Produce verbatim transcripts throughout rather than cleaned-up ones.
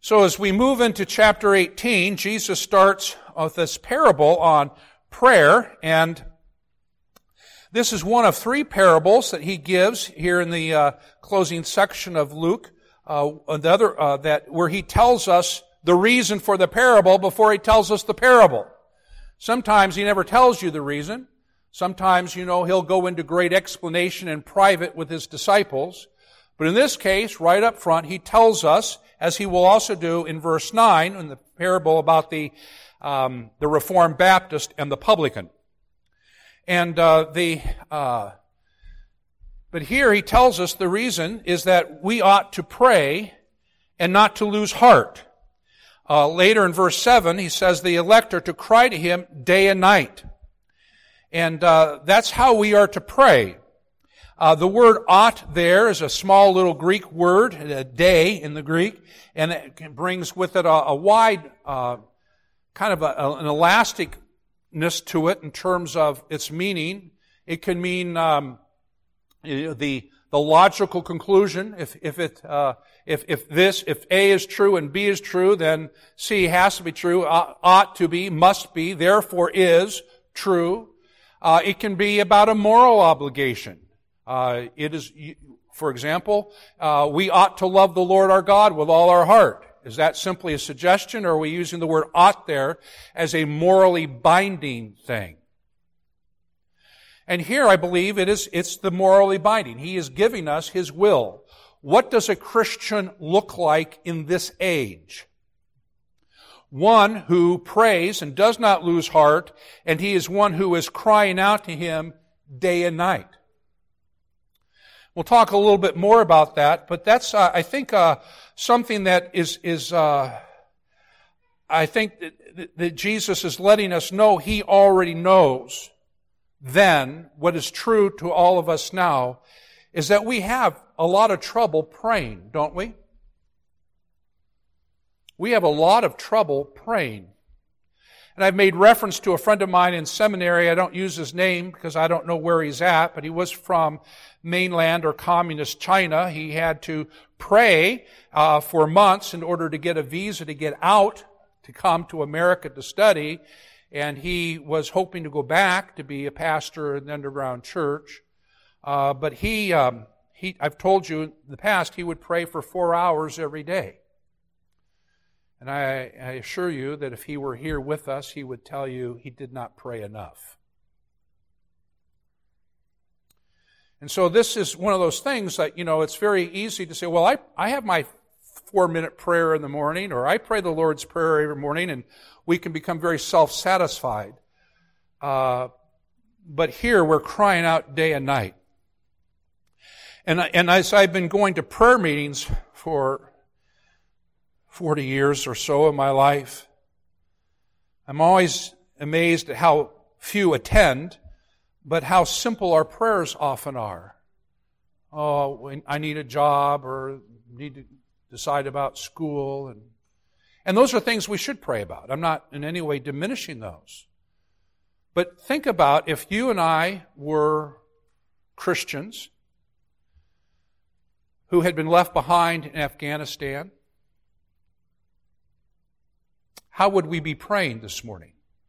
So as we move into chapter eighteen, Jesus starts with this parable on prayer, and this is one of three parables that he gives here in the uh, closing section of Luke. Uh, another uh, that where he tells us the reason for the parable before he tells us the parable. Sometimes he never tells you the reason. Sometimes, you know, he'll go into great explanation in private with his disciples. But in this case, right up front, he tells us, as he will also do in verse nine, in the parable about the um, the Reformed Baptist and the publican. And uh, the uh, but here he tells us the reason is that we ought to pray and not to lose heart. Uh, later in verse seven, he says the elect are to cry to him day and night. And uh, that's how we are to pray. Uh, the word ought there is a small little Greek word, a day in the Greek, and it brings with it a, a wide, uh, kind of a, an elasticness to it in terms of its meaning. It can mean um, the the logical conclusion. If if it uh, if if this if A is true and B is true, then C has to be true. Uh, ought to be, must be, therefore is true. Uh, it can be about a moral obligation. Uh, it is, for example, uh, we ought to love the Lord our God with all our heart. Is that simply a suggestion, or are we using the word ought there as a morally binding thing? And here I believe it is, it's the morally binding. He is giving us His will. What does a Christian look like in this age? One who prays and does not lose heart, and he is one who is crying out to Him day and night. We'll talk a little bit more about that, but that's, uh, I think, uh, something that is, is, uh, I think that, that Jesus is letting us know He already knows then. What is true to all of us now is that we have a lot of trouble praying, don't we? We have a lot of trouble praying. And I've made reference to a friend of mine in seminary. I don't use his name because I don't know where he's at, but he was from mainland or communist China. He had to pray uh, for months in order to get a visa to get out, to come to America to study. And he was hoping to go back to be a pastor in the underground church. Uh, but he, um, he, I've told you in the past, he would pray for four hours every day. And I, I assure you that if he were here with us, he would tell you he did not pray enough. And so this is one of those things that, you know, it's very easy to say, well, I, I have my four-minute prayer in the morning, or I pray the Lord's Prayer every morning, and we can become very self-satisfied. Uh, but here we're crying out day and night. And, and as I've been going to prayer meetings for forty years or so of my life, I'm always amazed at how few attend, but how simple our prayers often are. Oh, I need a job, or need to decide about school. And, and those are things we should pray about. I'm not in any way diminishing those. But think about if you and I were Christians who had been left behind in Afghanistan. How would we be praying this morning?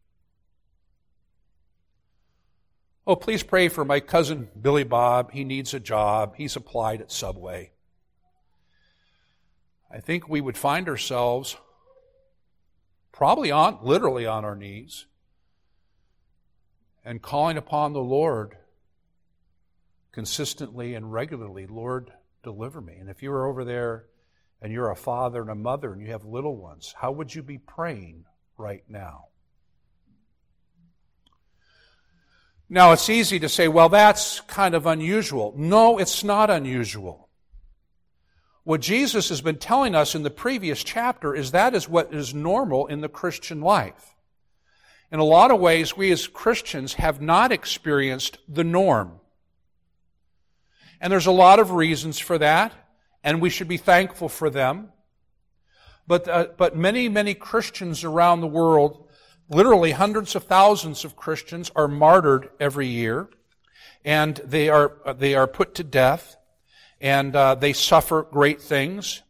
Oh, please pray for my cousin Billy Bob. He needs a job. He's applied at Subway. I think we would find ourselves probably on, literally on our knees, and calling upon the Lord consistently and regularly. Lord, deliver me. And if you were over there and you're a father and a mother and you have little ones, how would you be praying right now? Now, it's easy to say, well, that's kind of unusual. No, it's not unusual. What Jesus has been telling us in the previous chapter is that is what is normal in the Christian life. In a lot of ways, we as Christians have not experienced the norm. And there's a lot of reasons for that, and we should be thankful for them. But, uh, but many, many Christians around the world, literally hundreds of thousands of Christians, are martyred every year, and they are they are put to death, and uh, they suffer great things.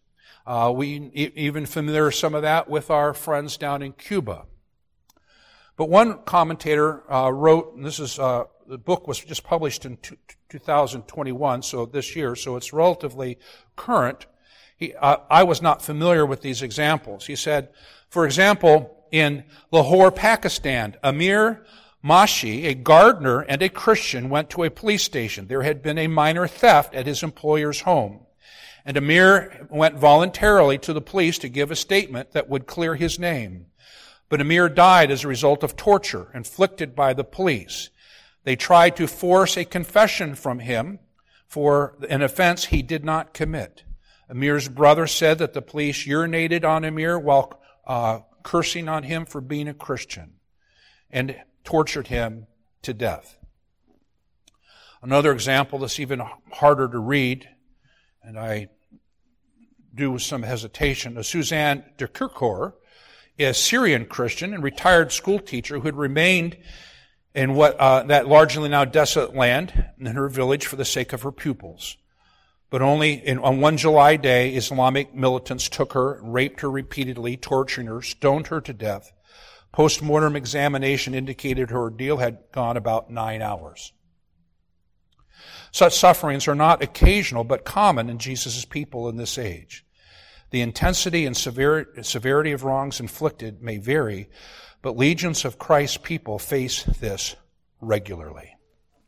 Uh, we e- even familiar some of that with our friends down in Cuba. But one commentator uh, wrote, and this is uh, the book was just published in two, two thousand twenty-one, so this year, so it's relatively current. He, uh, I was not familiar with these examples. He said, for example, in Lahore, Pakistan, Amir Mashi, a gardener and a Christian, went to a police station. There had been a minor theft at his employer's home. And Amir went voluntarily to the police to give a statement that would clear his name. But Amir died as a result of torture inflicted by the police. They tried to force a confession from him for an offense he did not commit. Amir's brother said that the police urinated on Amir while uh, cursing on him for being a Christian and tortured him to death. Another example that's even harder to read, and I do with some hesitation, Suzanne de Kirchhoff, a Syrian Christian and retired school teacher who had remained in what uh, that largely now desolate land in her village for the sake of her pupils. But only in, on one July day, Islamic militants took her, raped her repeatedly, torturing her, stoned her to death. Post-mortem examination indicated her ordeal had gone about nine hours. Such sufferings are not occasional but common in Jesus' people in this age. The intensity and severity of wrongs inflicted may vary, but legions of Christ's people face this regularly.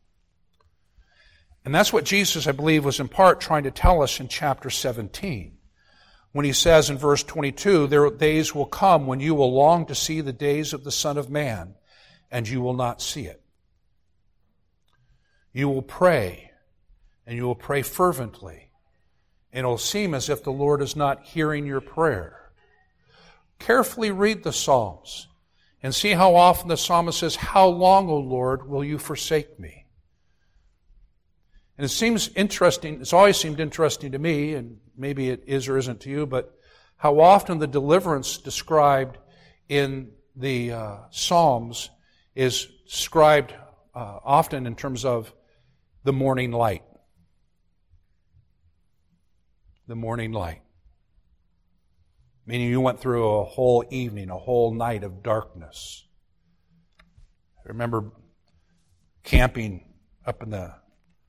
And that's what Jesus, I believe, was in part trying to tell us in chapter seventeen. When he says in verse twenty-two, "There days will come when you will long to see the days of the Son of Man, and you will not see it. You will pray, and you will pray fervently, and it will seem as if the Lord is not hearing your prayer." Carefully read the Psalms and see how often the psalmist says, "How long, O Lord, will you forsake me?" And it seems interesting, it's always seemed interesting to me, and maybe it is or isn't to you, but how often the deliverance described in the uh, Psalms is described uh, often in terms of the morning light. The morning light. Meaning you went through a whole evening, a whole night of darkness. I remember camping up in the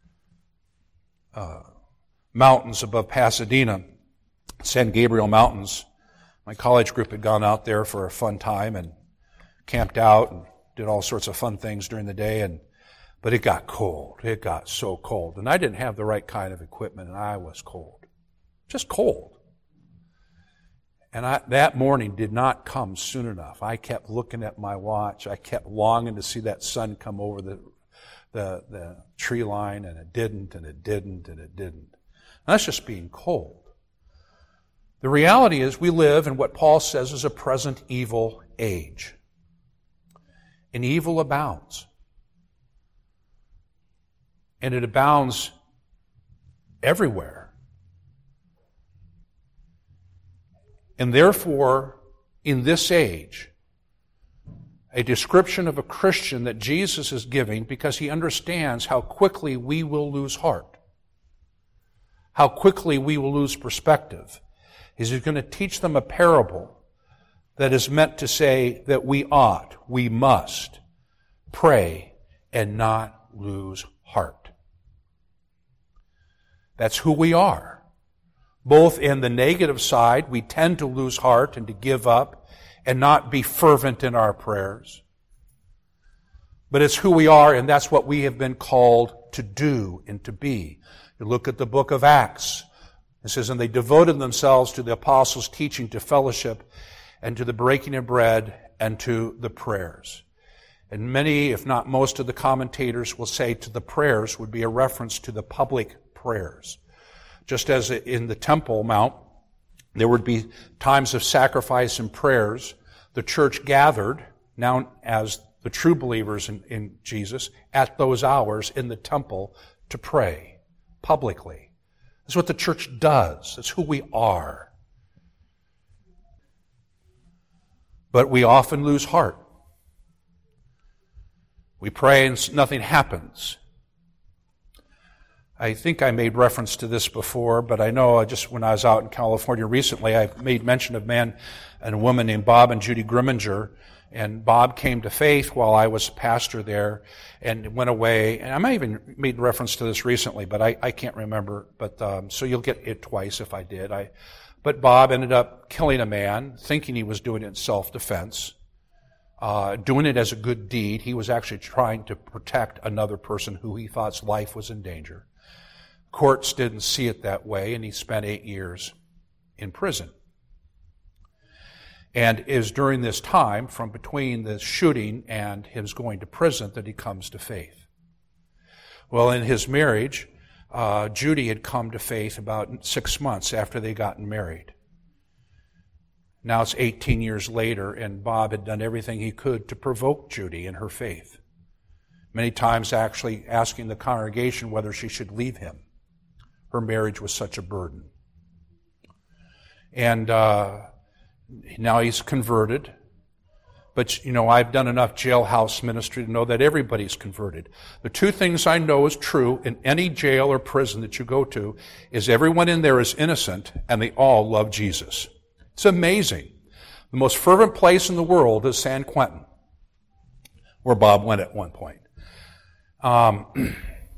uh, mountains above Pasadena, San Gabriel Mountains. My college group had gone out there for a fun time and camped out and did all sorts of fun things during the day. And but it got cold. It got so cold. And I didn't have the right kind of equipment, and I was cold. Just cold. And I, that morning did not come soon enough. I kept looking at my watch. I kept longing to see that sun come over the the, the tree line, and it didn't, and it didn't, and it didn't. And that's just being cold. The reality is we live in what Paul says is a present evil age. And evil abounds. And it abounds everywhere. And therefore, in this age, a description of a Christian that Jesus is giving, because he understands how quickly we will lose heart, how quickly we will lose perspective, is he's going to teach them a parable that is meant to say that we ought, we must pray and not lose heart. That's who we are. Both in the negative side, we tend to lose heart and to give up and not be fervent in our prayers. But it's who we are, and that's what we have been called to do and to be. You look at the book of Acts. It says, "And they devoted themselves to the apostles' teaching, to fellowship, and to the breaking of bread, and to the prayers." And many, if not most of the commentators will say to the prayers would be a reference to the public prayers. Just as in the Temple Mount, there would be times of sacrifice and prayers. The church gathered, now as the true believers in, in Jesus, at those hours in the temple to pray publicly. That's what the church does. That's who we are. But we often lose heart. We pray and nothing happens. I think I made reference to this before, but I know just when I was out in California recently, I made mention of a man and a woman named Bob and Judy Grimminger. And Bob came to faith while I was pastor there and went away. And I might even made reference to this recently, but I, I can't remember. But um, so you'll get it twice if I did. I, but Bob ended up killing a man, thinking he was doing it in self-defense, uh, doing it as a good deed. He was actually trying to protect another person who he thought's life was in danger. Courts didn't see it that way, and he spent eight years in prison. And it is during this time, from between the shooting and his going to prison, that he comes to faith. Well, in his marriage, uh, Judy had come to faith about six months after they gotten married. Now it's eighteen years later, and Bob had done everything he could to provoke Judy in her faith. Many times actually asking the congregation whether she should leave him. Her marriage was such a burden. And uh, now he's converted. But, you know, I've done enough jailhouse ministry to know that everybody's converted. The two things I know is true in any jail or prison that you go to is everyone in there is innocent and they all love Jesus. It's amazing. The most fervent place in the world is San Quentin, where Bob went at one point. Um...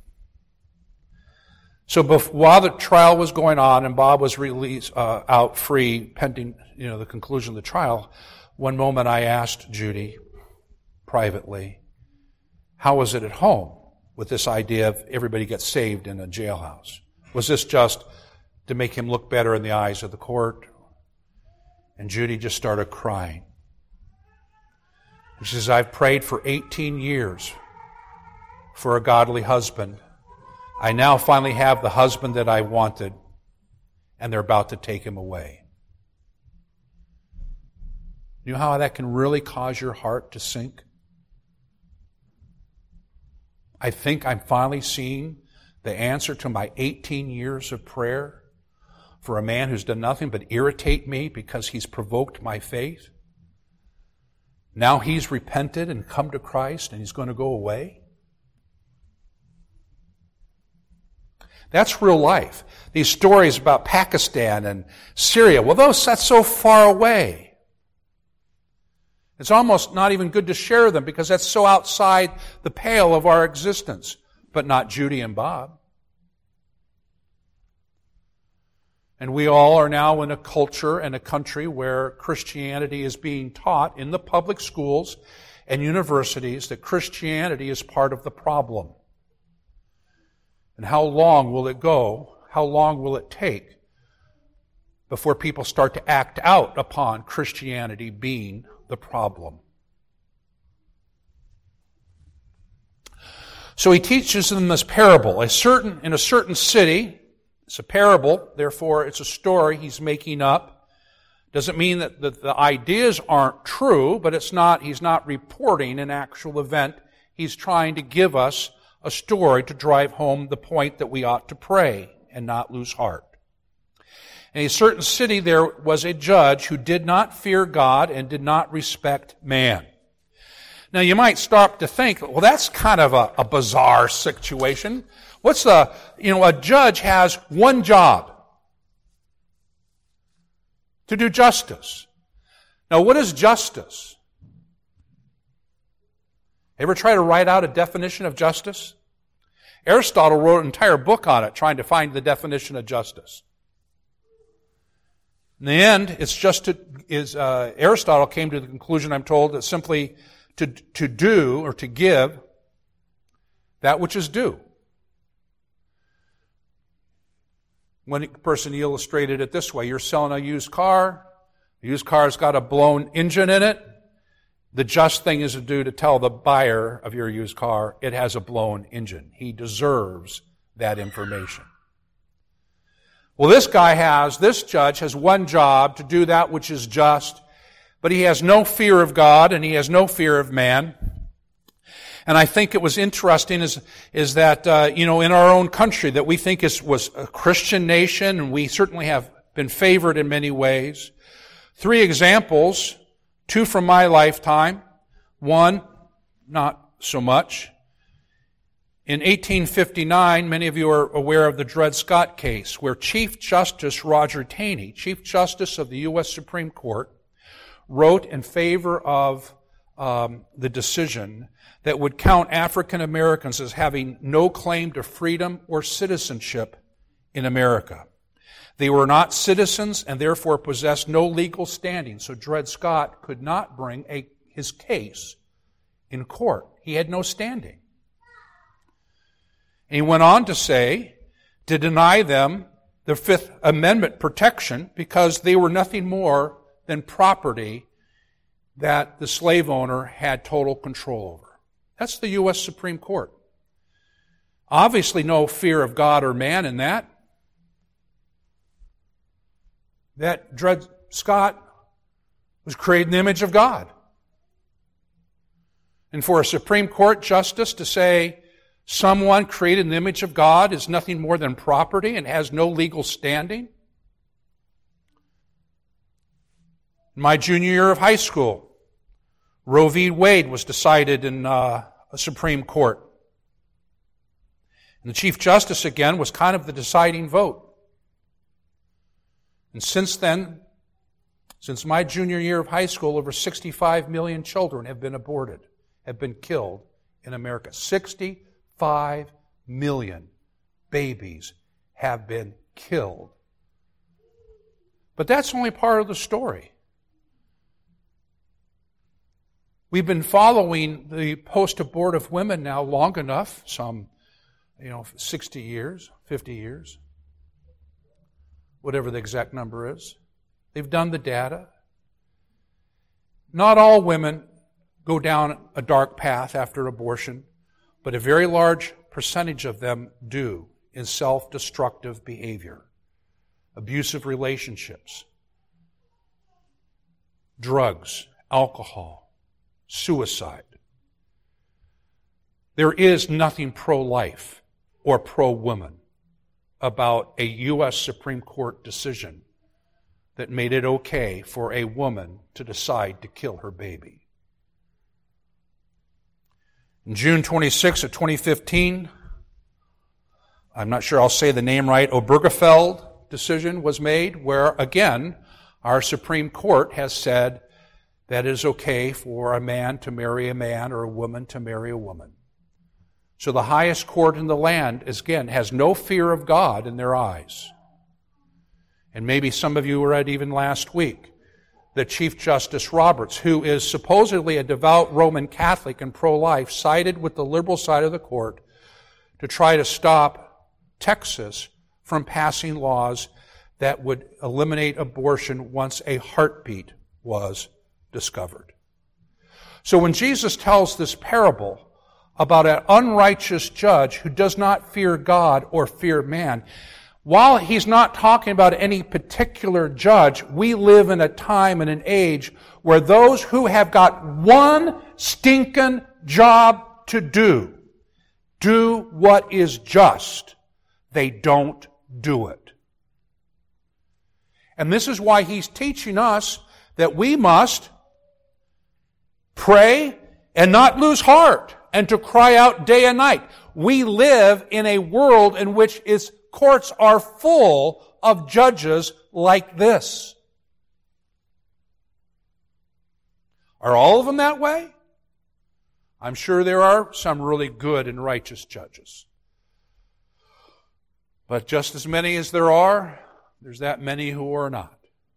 So before, while the trial was going on and Bob was released uh, out free pending, you know, the conclusion of the trial, one moment I asked Judy privately, how was it at home with this idea of everybody gets saved in a jailhouse? Was this just to make him look better in the eyes of the court? And Judy just started crying. She says, I've prayed for eighteen years for a godly husband. I now finally have the husband that I wanted, and they're about to take him away. You know how that can really cause your heart to sink? I think I'm finally seeing the answer to my eighteen years of prayer for a man who's done nothing but irritate me because he's provoked my faith. Now he's repented and come to Christ, and he's going to go away. That's real life. These stories about Pakistan and Syria, well, those that's so far away. It's almost not even good to share them because that's so outside the pale of our existence. But not Judy and Bob. And we all are now in a culture and a country where Christianity is being taught in the public schools and universities that Christianity is part of the problem. And how long will it go? How long will it take before people start to act out upon Christianity being the problem? So he teaches them this parable. A certain, in a certain city, it's a parable, therefore it's a story he's making up. Doesn't mean that the, the ideas aren't true, but it's not, he's not reporting an actual event. He's trying to give us a story to drive home the point that we ought to pray and not lose heart. In a certain city there was a judge who did not fear God and did not respect man. Now you might stop to think, well, that's kind of a, a bizarre situation. What's the, you know, a judge has one job: to do justice. Now what is justice? Ever try to write out a definition of justice? Aristotle wrote an entire book on it, trying to find the definition of justice. In the end, it's just to, is uh, Aristotle came to the conclusion, I'm told, that simply to to do or to give that which is due. One person illustrated it this way: you're selling a used car. The used car's got a blown engine in it. The just thing is to do to tell the buyer of your used car it has a blown engine. He deserves that information. Well, this guy has, this judge has one job: to do that which is just, but he has no fear of God and he has no fear of man. And I think it was interesting is, is that, uh, you know, in our own country that we think is, was a Christian nation, and we certainly have been favored in many ways. Three examples. Two from my lifetime. One, not so much. In eighteen fifty-nine, many of you are aware of the Dred Scott case, where Chief Justice Roger Taney, Chief Justice of the U S Supreme Court, wrote in favor of um, the decision that would count African Americans as having no claim to freedom or citizenship in America. They were not citizens and therefore possessed no legal standing, so Dred Scott could not bring a, his case in court. He had no standing. And he went on to say, to deny them the Fifth Amendment protection because they were nothing more than property that the slave owner had total control over. That's the U S Supreme Court. Obviously no fear of God or man in that. That Dred Scott was created in the image of God. And for a Supreme Court justice to say someone created in the image of God is nothing more than property and has no legal standing. In my junior year of high school, Roe v. Wade was decided in uh, a Supreme Court. And the Chief Justice, again, was kind of the deciding vote. And since then, since my junior year of high school, over sixty-five million children have been aborted, have been killed in America. sixty-five million babies have been killed. But that's only part of the story. We've been following the post-abortive women now long enough, some, you know, sixty years, fifty years, whatever the exact number is. They've done the data. Not all women go down a dark path after abortion, but a very large percentage of them do in self-destructive behavior, abusive relationships, drugs, alcohol, suicide. There is nothing pro-life or pro-woman about a U S Supreme Court decision that made it okay for a woman to decide to kill her baby. On June twenty-sixth of twenty fifteen, I'm not sure I'll say the name right, Obergefell decision was made where, again, our Supreme Court has said that it is okay for a man to marry a man or a woman to marry a woman. So the highest court in the land, is, again, has no fear of God in their eyes. And maybe some of you read even last week that Chief Justice Roberts, who is supposedly a devout Roman Catholic and pro-life, sided with the liberal side of the court to try to stop Texas from passing laws that would eliminate abortion once a heartbeat was discovered. So when Jesus tells this parable about an unrighteous judge who does not fear God or fear man, while he's not talking about any particular judge, we live in a time and an age where those who have got one stinking job to do, do what is just. They don't do it. And this is why he's teaching us that we must pray and not lose heart and to cry out day and night. We live in a world in which its courts are full of judges like this. Are all of them that way? I'm sure there are some really good and righteous judges. But just as many as there are, there's that many who are not.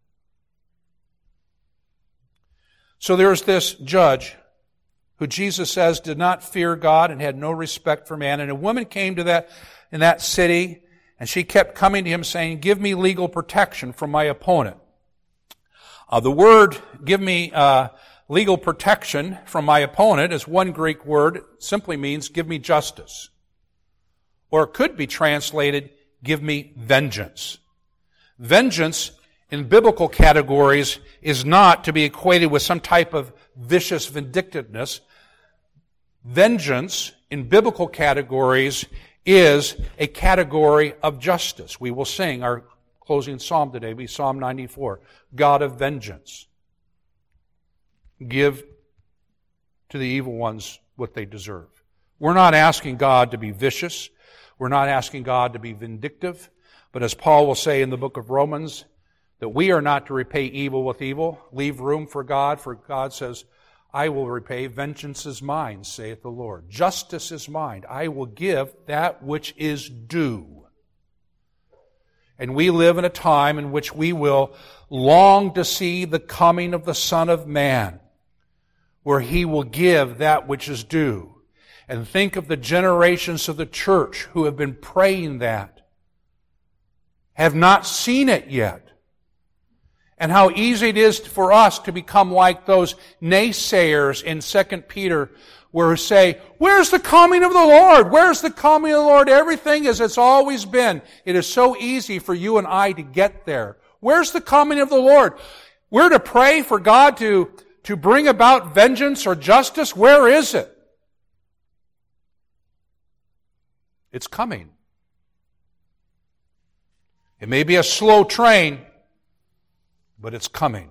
So there's this judge who Jesus says did not fear God and had no respect for man. And a woman came to that in that city, and she kept coming to him saying, "Give me legal protection from my opponent." Uh, the word, give me uh, legal protection from my opponent, is one Greek word. It simply means give me justice. Or it could be translated, give me vengeance. Vengeance in biblical categories is not to be equated with some type of vicious vindictiveness. Vengeance in biblical categories is a category of justice. We will sing our closing psalm today, be Psalm ninety-four. God of vengeance. Give to the evil ones what they deserve. We're not asking God to be vicious. We're not asking God to be vindictive. But as Paul will say in the book of Romans, that we are not to repay evil with evil. Leave room for God, for God says, I will repay, vengeance is mine, saith the Lord. Justice is mine. I will give that which is due. And we live in a time in which we will long to see the coming of the Son of Man, where He will give that which is due. And think of the generations of the church who have been praying that, have not seen it yet. And how easy it is for us to become like those naysayers in Second Peter, where we say, where's the coming of the Lord? Where's the coming of the Lord? Everything is as it's always been. It is so easy for you and I to get there. Where's the coming of the Lord? We're to pray for God to, to bring about vengeance or justice. Where is it? It's coming. It may be a slow train, but it's coming.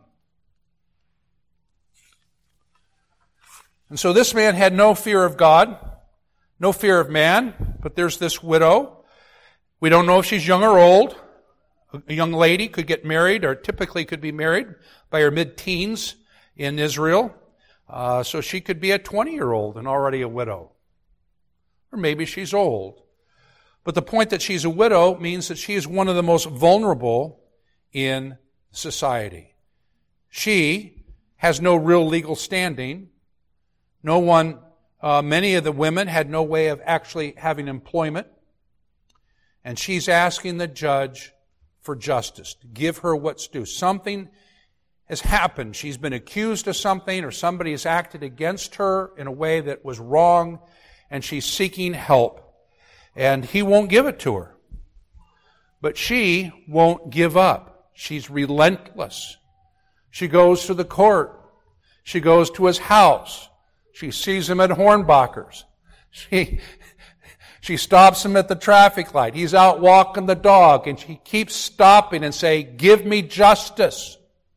And so this man had no fear of God, no fear of man, but there's this widow. We don't know if she's young or old. A young lady could get married, or typically could be married by her mid-teens in Israel. Uh, so she could be a twenty-year-old and already a widow. Or maybe she's old. But the point that she's a widow means that she is one of the most vulnerable in society. She has no real legal standing. No one, uh, many of the women had no way of actually having employment. And she's asking the judge for justice, to give her what's due. Something has happened. She's been accused of something, or somebody has acted against her in a way that was wrong, and she's seeking help. And he won't give it to her. But she won't give up. She's relentless. She goes to the court. She goes to his house. She sees him at Hornbacher's. She, she stops him at the traffic light. He's out walking the dog, and she keeps stopping and saying, give me justice.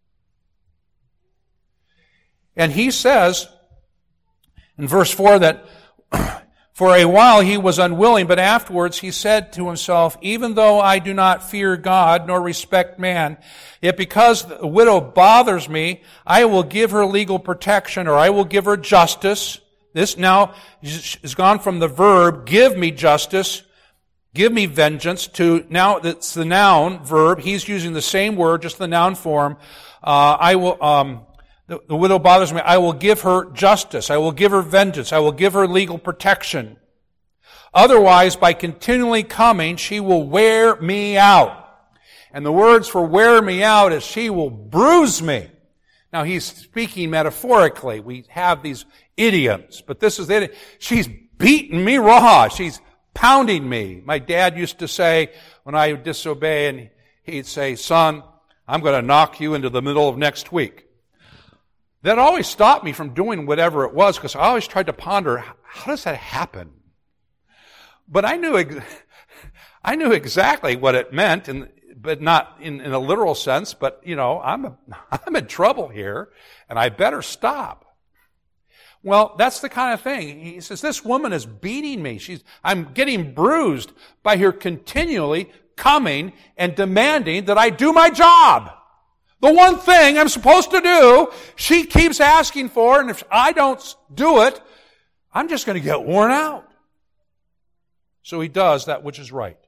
And he says in verse four that for a while he was unwilling, but afterwards he said to himself, even though I do not fear God nor respect man, yet because the widow bothers me, I will give her legal protection, or I will give her justice. This now has gone from the verb, give me justice, give me vengeance, to now it's the noun verb. He's using the same word, just the noun form. Uh, I will, um, The, the widow bothers me. I will give her justice. I will give her vengeance. I will give her legal protection. Otherwise, by continually coming, she will wear me out. And the words for wear me out is she will bruise me. Now, he's speaking metaphorically. We have these idioms, but this is it. She's beating me raw. She's pounding me. My dad used to say, when I would disobey, and he'd say, son, I'm going to knock you into the middle of next week. That always stopped me from doing whatever it was, because I always tried to ponder, how does that happen? But I knew, I knew exactly what it meant, and but not in, in a literal sense. But you know, I'm a, I'm in trouble here, and I better stop. Well, that's the kind of thing. He says, this woman is beating me. She's, I'm getting bruised by her continually coming and demanding that I do my job. The one thing I'm supposed to do, she keeps asking for, and if I don't do it, I'm just going to get worn out. So he does that which is right.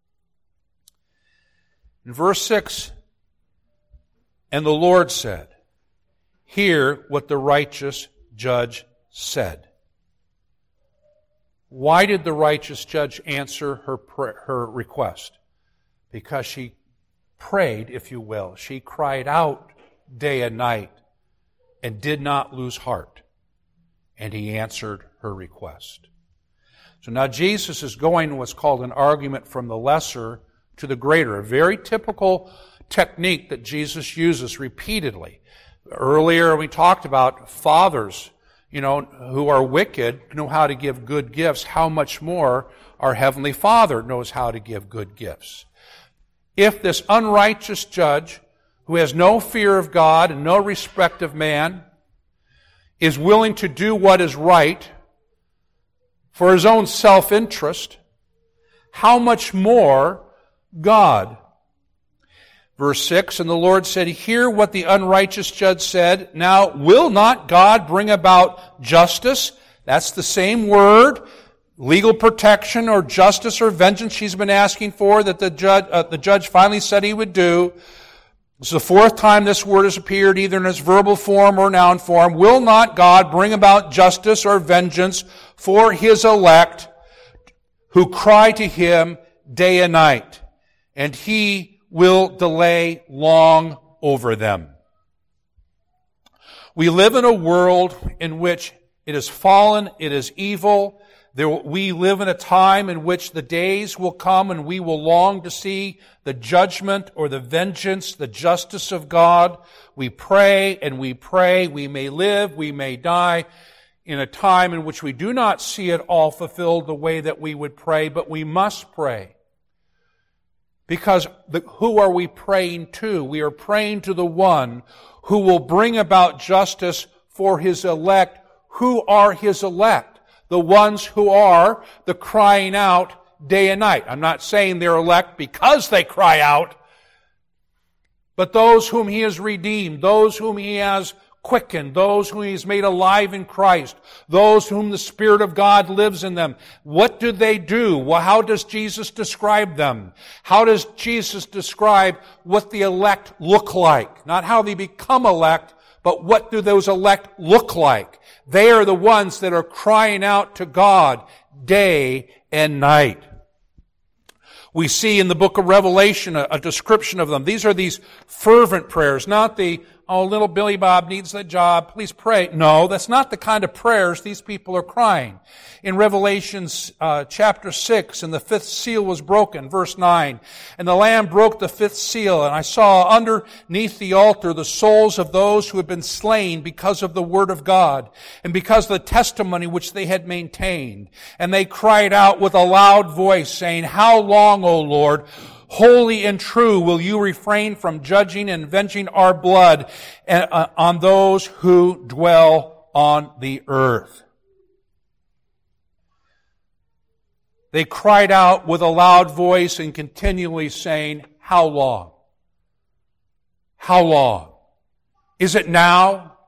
In verse six, and the Lord said, hear what the righteous judge said. Why did the righteous judge answer her prayer, her request? Because she prayed, if you will. She cried out day and night and did not lose heart. And he answered her request. So now Jesus is going what's called an argument from the lesser to the greater. A very typical technique that Jesus uses repeatedly. Earlier we talked about fathers, you know, who are wicked know how to give good gifts. How much more our Heavenly Father knows how to give good gifts. If this unrighteous judge, who has no fear of God and no respect of man, is willing to do what is right for his own self-interest, how much more God? Verse six, and the Lord said, hear what the unrighteous judge said. Now, will not God bring about justice? That's the same word, legal protection or justice or vengeance she's been asking for that the judge, uh, the judge finally said he would do. It's the fourth time this word has appeared, either in its verbal form or noun form. Will not God bring about justice or vengeance for his elect who cry to him day and night? And he will delay long over them. We live in a world in which it is fallen, it is evil. There, we live in a time in which the days will come and we will long to see the judgment or the vengeance, the justice of God. We pray and we pray. We may live, we may die in a time in which we do not see it all fulfilled the way that we would pray, but we must pray. Because the, who are we praying to? We are praying to the one who will bring about justice for his elect. Who are his elect? The ones who are the crying out day and night. I'm not saying they're elect because they cry out, but those whom he has redeemed, those whom he has quickened, those whom he has made alive in Christ, those whom the Spirit of God lives in them. What do they do? Well, how does Jesus describe them? How does Jesus describe what the elect look like? Not how they become elect, but what do those elect look like? They are the ones that are crying out to God day and night. We see in the book of Revelation a, a description of them. These are these fervent prayers, not the, oh, little Billy Bob needs that job, please pray. No, that's not the kind of prayers these people are crying. In Revelation uh, chapter six, and the fifth seal was broken, verse nine, and the Lamb broke the fifth seal, and I saw underneath the altar the souls of those who had been slain because of the word of God, and because of the testimony which they had maintained. And they cried out with a loud voice, saying, how long, O Lord, holy and true, will you refrain from judging and avenging our blood on those who dwell on the earth? They cried out with a loud voice and continually saying, how long? How long? Is it now?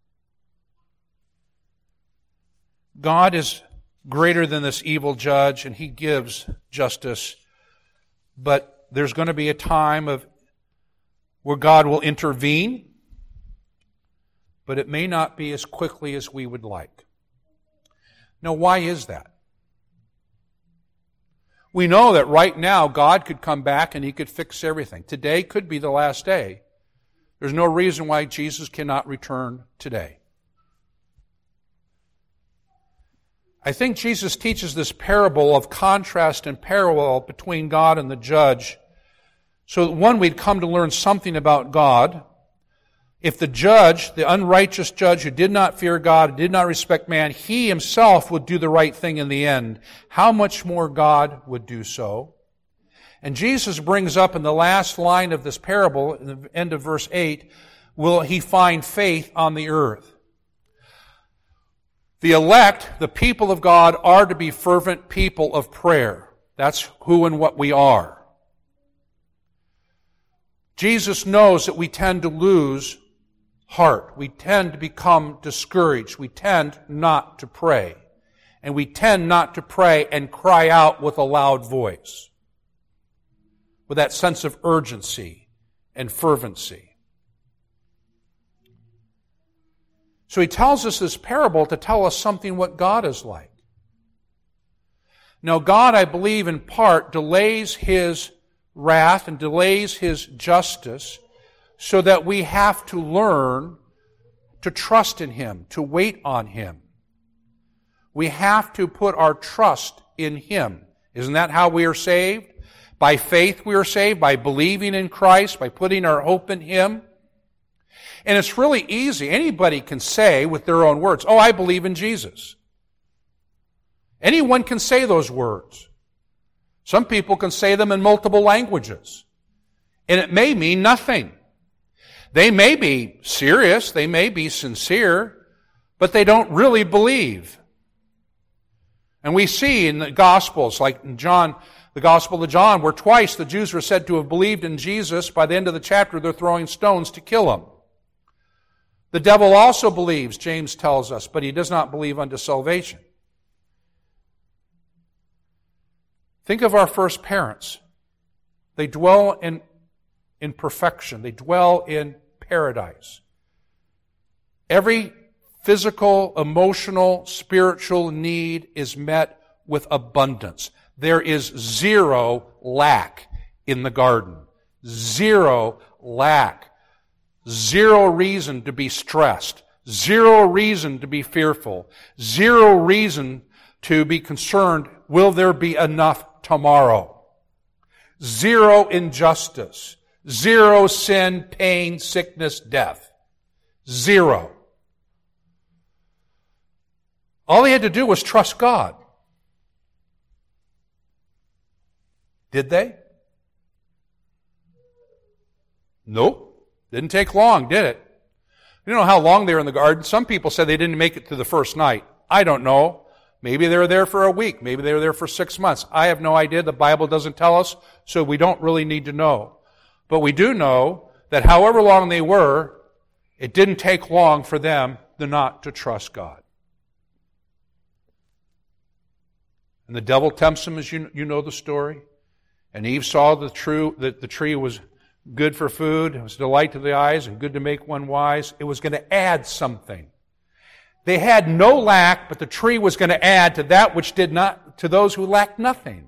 God is greater than this evil judge, and he gives justice. But there's going to be a time of where God will intervene, but it may not be as quickly as we would like. Now, why is that? We know that right now God could come back and he could fix everything. Today could be the last day. There's no reason why Jesus cannot return today. I think Jesus teaches this parable of contrast and parallel between God and the judge. So that one, we'd come to learn something about God. If the judge, the unrighteous judge who did not fear God, did not respect man, he himself would do the right thing in the end, how much more God would do so? And Jesus brings up in the last line of this parable, in the end of verse eight, will he find faith on the earth? The elect, the people of God, are to be fervent people of prayer. That's who and what we are. Jesus knows that we tend to lose heart. We tend to become discouraged. We tend not to pray. And we tend not to pray and cry out with a loud voice, with that sense of urgency and fervency. So he tells us this parable to tell us something what God is like. Now, God, I believe, in part delays his wrath and delays his justice so that we have to learn to trust in him, to wait on him. We have to put our trust in him. Isn't that how we are saved? By faith we are saved, by believing in Christ, by putting our hope in him. And it's really easy. Anybody can say with their own words, oh, I believe in Jesus. Anyone can say those words. Some people can say them in multiple languages. And it may mean nothing. They may be serious, they may be sincere, but they don't really believe. And we see in the Gospels, like in John, the Gospel of John, where twice the Jews were said to have believed in Jesus. By the end of the chapter, they're throwing stones to kill him. The devil also believes, James tells us, but he does not believe unto salvation. Think of our first parents. They dwell in, in perfection. They dwell in paradise. Every physical, emotional, spiritual need is met with abundance. There is zero lack in the garden. Zero lack. Zero reason to be stressed. Zero reason to be fearful. Zero reason to be concerned, will there be enough tomorrow? Zero injustice. Zero sin, pain, sickness, death. Zero. All they had to do was trust God. Did they? Nope. Didn't take long, did it? You know how long they were in the garden? Some people said they didn't make it to the first night. I don't know. Maybe they were there for a week. Maybe they were there for six months. I have no idea. The Bible doesn't tell us, so we don't really need to know. But we do know that however long they were, it didn't take long for them to not to trust God. And the devil tempts them, as you, you know the story. And Eve saw the true that the tree was good for food, it was a delight to the eyes, and good to make one wise. It was going to add something. They had no lack, but the tree was going to add to that which did not, to those who lacked nothing.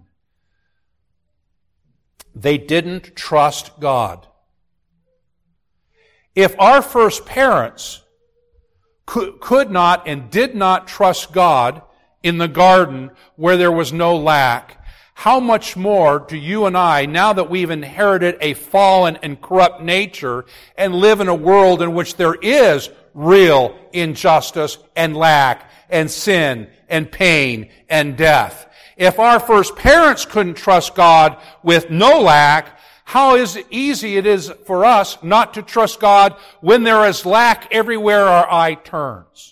They didn't trust God. If our first parents could, could not and did not trust God in the garden where there was no lack, how much more do you and I, now that we've inherited a fallen and corrupt nature and live in a world in which there is real injustice and lack and sin and pain and death? If our first parents couldn't trust God with no lack, how is it easy it is for us not to trust God when there is lack everywhere our eye turns?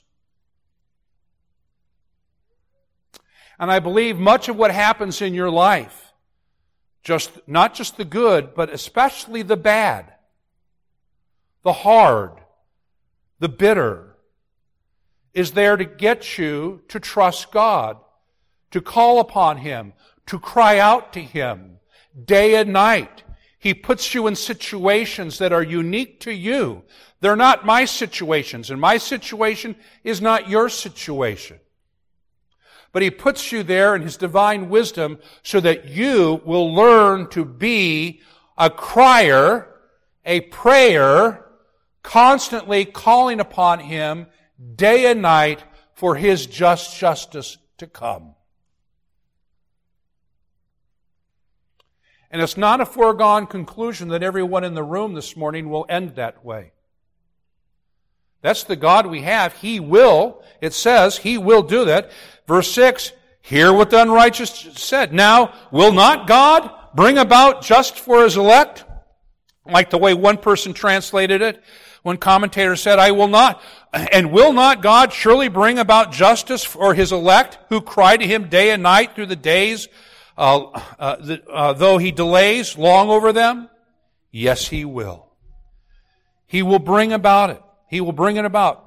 And I believe much of what happens in your life, just not just the good, but especially the bad, the hard, the bitter, is there to get you to trust God, to call upon Him, to cry out to Him day and night. He puts you in situations that are unique to you. They're not my situations, and my situation is not your situation. But He puts you there in His divine wisdom so that you will learn to be a crier, a prayer, constantly calling upon Him day and night for His just justice to come. And it's not a foregone conclusion that everyone in the room this morning will end that way. That's the God we have. He will, it says, He will do that. Verse six, hear what the unrighteous said. Now, will not God bring about just for His elect? Like the way one person translated it. One commentator said, I will not, and will not God surely bring about justice for His elect who cry to Him day and night through the days, uh, uh, the, uh, though He delays long over them? Yes, He will. He will bring about it. He will bring it about.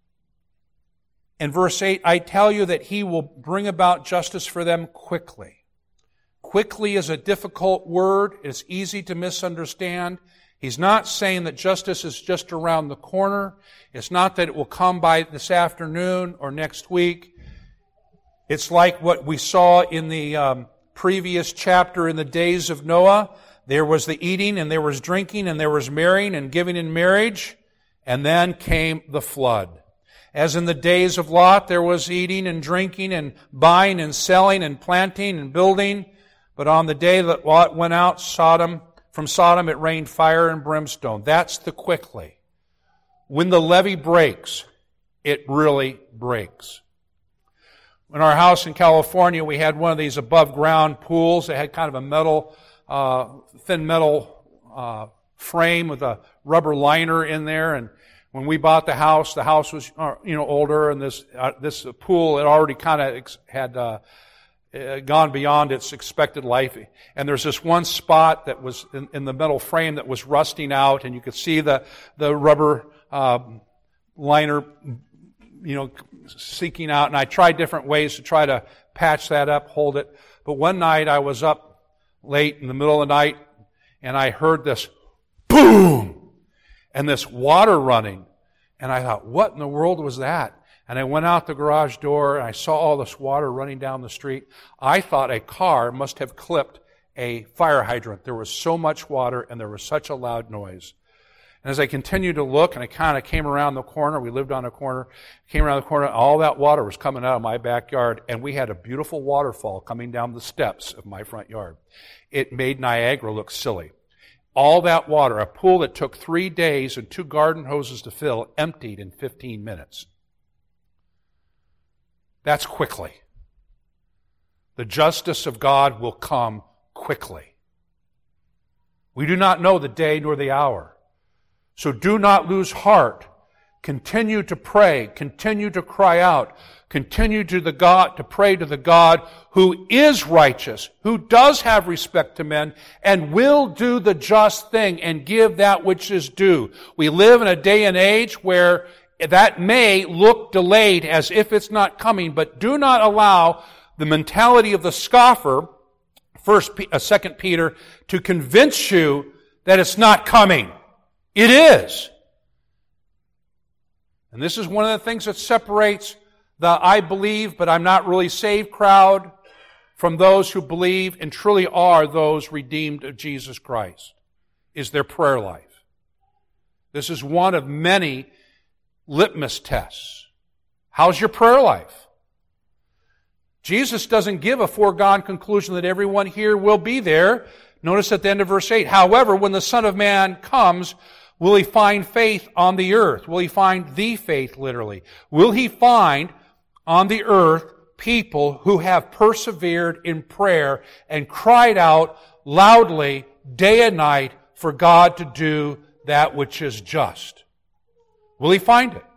In verse eight, I tell you that He will bring about justice for them quickly. Quickly is a difficult word. It's easy to misunderstand. He's not saying that justice is just around the corner. It's not that it will come by this afternoon or next week. It's like what we saw in the um, previous chapter in the days of Noah. There was the eating and there was drinking and there was marrying and giving in marriage. And then came the flood. As in the days of Lot, there was eating and drinking and buying and selling and planting and building. But on the day that Lot went out, Sodom, from Sodom it rained fire and brimstone. That's the quickly. When the levee breaks, it really breaks. In our house in California, we had one of these above-ground pools. They had kind of a metal, uh, thin metal uh, frame with a rubber liner in there, and When we bought the house, the house was, uh, you know, older, and this uh, this pool had already kind of ex- had uh, uh, gone beyond its expected life. And there's this one spot that was in, in the metal frame that was rusting out, and you could see the the rubber uh, liner, you know, seeking out. And I tried different ways to try to patch that up, hold it. But one night I was up late in the middle of the night, and I heard this boom. And this water running. And I thought, what in the world was that? And I went out the garage door and I saw all this water running down the street. I thought a car must have clipped a fire hydrant. There was so much water and there was such a loud noise. And as I continued to look, and I kind of came around the corner, we lived on a corner, came around the corner, all that water was coming out of my backyard, and we had a beautiful waterfall coming down the steps of my front yard. It made Niagara look silly. All that water, a pool that took three days and two garden hoses to fill, emptied in fifteen minutes. That's quickly. The justice of God will come quickly. We do not know the day nor the hour. So do not lose heart. Continue to pray. Continue to cry out. Continue to the God, to pray to the God who is righteous, who does have respect to men, and will do the just thing and give that which is due. We live in a day and age where that may look delayed as if it's not coming, but do not allow the mentality of the scoffer, First, uh, Second Peter, to convince you that it's not coming. It is. And this is one of the things that separates the I believe but I'm not really saved crowd from those who believe and truly are those redeemed of Jesus Christ, is their prayer life. This is one of many litmus tests. How's your prayer life? Jesus doesn't give a foregone conclusion that everyone here will be there. Notice at the end of verse eight, however, when the Son of Man comes, will He find faith on the earth? Will He find the faith, literally? Will He find on the earth people who have persevered in prayer and cried out loudly day and night for God to do that which is just? Will He find it?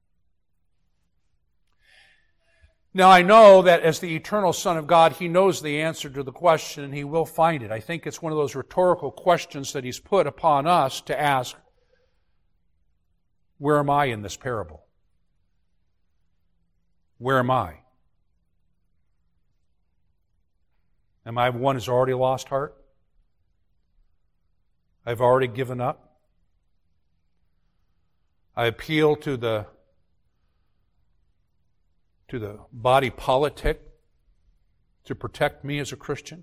Now, I know that as the eternal Son of God, He knows the answer to the question and He will find it. I think it's one of those rhetorical questions that He's put upon us to ask, where am I in this parable? Where am I? Am I one who's already lost heart? I've already given up? I appeal to the to the body politic to protect me as a Christian?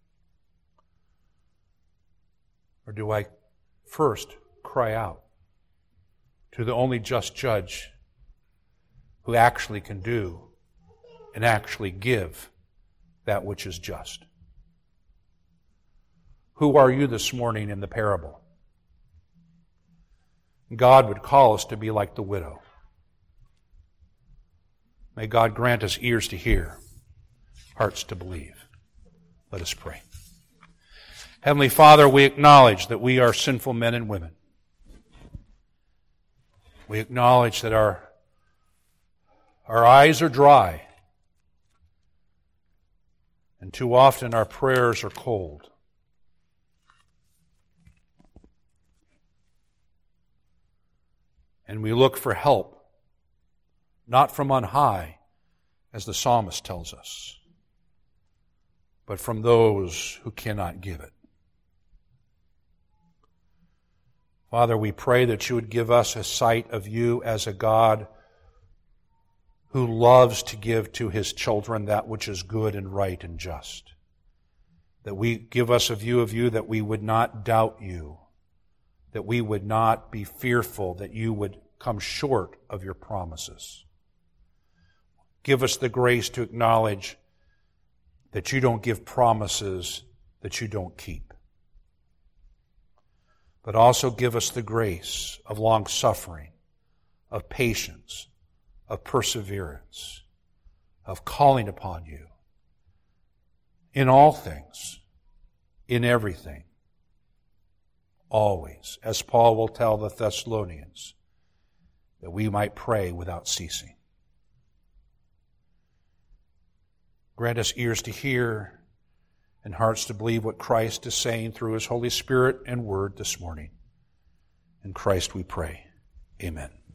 Or do I first cry out to the only just judge who actually can do and actually give that which is just? Who are you this morning in the parable? God would call us to be like the widow. May God grant us ears to hear, hearts to believe. Let us pray. Heavenly Father, we acknowledge that we are sinful men and women. We acknowledge that our, our eyes are dry, and too often our prayers are cold. And we look for help, not from on high, as the psalmist tells us, but from those who cannot give it. Father, we pray that you would give us a sight of you as a God who loves to give to his children that which is good and right and just. That we give us a view of you that we would not doubt you, that we would not be fearful that you would come short of your promises. Give us the grace to acknowledge that you don't give promises that you don't keep. But also give us the grace of long-suffering, of patience, of perseverance, of calling upon you in all things, in everything, always, as Paul will tell the Thessalonians, that we might pray without ceasing. Grant us ears to hear and hearts to believe what Christ is saying through His Holy Spirit and Word this morning. In Christ we pray. Amen.